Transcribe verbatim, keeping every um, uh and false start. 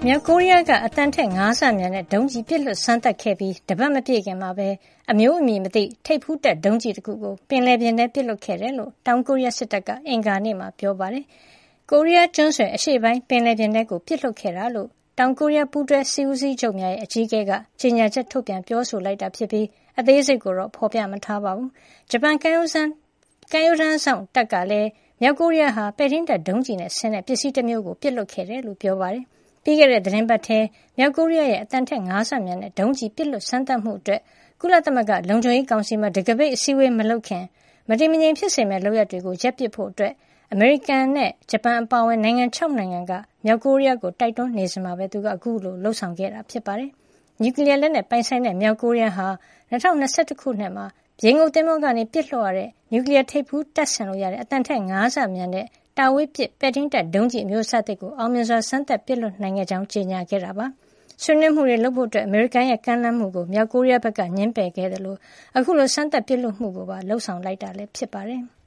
မြောက်ကိုရီးယားကအသံထက်ငါးဆမြန်တဲ့ဒုံးကျည်ပစ်လွှတ်စမ်းသပ်ခဲ့ပြီးတပတ်မပြည့်ခင်မှာပဲအမျိုးအမည်မသိထိပ်ဖူးတပ်ဒုံးကျည်တစ်ခုကိုပင်လယ်ပြင်ထဲပစ်လွှတ်ခဲ့တယ်လို့တောင်ကိုရီးယားစစ်တပ်ကအင်္ဂါနေ့မှာပြောပါတယ်။ကိုရီးယားကျွန်းဆွယ်အရှေ့ပိုင်းပင်လယ်ပြင်ထဲကိုပစ်လွှတ်ခဲ့တာလို့တောင်ကိုရီးယားပူးတွဲစစ်ဦးစီးချုပ်များရဲ့အကြီးအကဲကကြေညာချက်ထုတ်ပြန်ပြောဆိုလိုက်တာဖြစ်ပြီးအသေးစိတ်ကိုတော့ဖော်ပြမထားပါဘူး။ဂျပန်ကမ်းရိုးတန်းကမ်းရိုးတန်းဆောင်တပ်ကလည်းမြောက်ကိုရီးယားဟာပဲ့ထိန်းတပ်ဒုံးကျည်နဲ့ဆင်တဲ့ပစ္စည်းတစ်မျိုးကိုပစ်လွှတ်ခဲ့တယ်လို့ပြောပါတယ်။ပြီးခဲ့တဲ့သတင်းပတ်ထဲမြောက်ကိုရီးယားရဲ့အတန်ထက်ငါးဆမြန်တဲ့ဒုံးကျည်ပစ်လွတ်စမ်းသပ်မှုအတွက်ကုလသမဂ္ဂလုံခြုံရေးကောင်စီမှာတကပိတ်အစည်းအဝေးမလုပ်ခင်မတည်မငြိမ်ဖြစ်စေမဲ့လုပ်ရပ်တွေကိုရပ်ပစ်ဖို့အတွက်အမေရိကန်နဲ့ဂျပန်အပါအဝင်နိုင်ငံ၆နိုင်ငံကမြောက်ကိုရီးယားကိုတိုက်တွန်းနေစမှာပဲသူကအခုလိုလှုံ့ဆော်ခဲ့တာဖြစ်ပါတယ်။နျူကလီးယားလက်နက်ပိုင်ဆိုင်တဲ့မြောက်ကိုရီးယားဟာ၂၀၂၁ခုနှစ်မှာရေငုပ်သင်္ဘောကနေပစ်လွှတ်ရတဲ့နျူကလီးယားထိပ်ဖူးတပ်ဆင်လို့ရတဲ့အတန်ထက်ငါးဆမြန်တဲ့တာဝေးပစ်ပဲ့ထိန်းတပ်ဒုံးကျည်အမျိုးအစားတစ်ကိုအောင်မြင်စွာစမ်းသပ်ပစ်လွှတ်နိုင်ခဲ့ကြောင်းကြေညာခဲ့တာပါ။ဆွေးနွေးမှုတွေလုပ်ဖို့အတွက်အမေရိကန်ရဲ့ကမ်းလှမ်းမှုကိုမြောက်ကိုရီးယားဘက်ကညှင်းပယ်ခဲ့တယ်လို့အခုလိုစမ်းသပ်ပစ်လွှတ်မှုကိုပါလှုံ့ဆော်လိုက်တာလည်းဖြစ်ပါတယ်။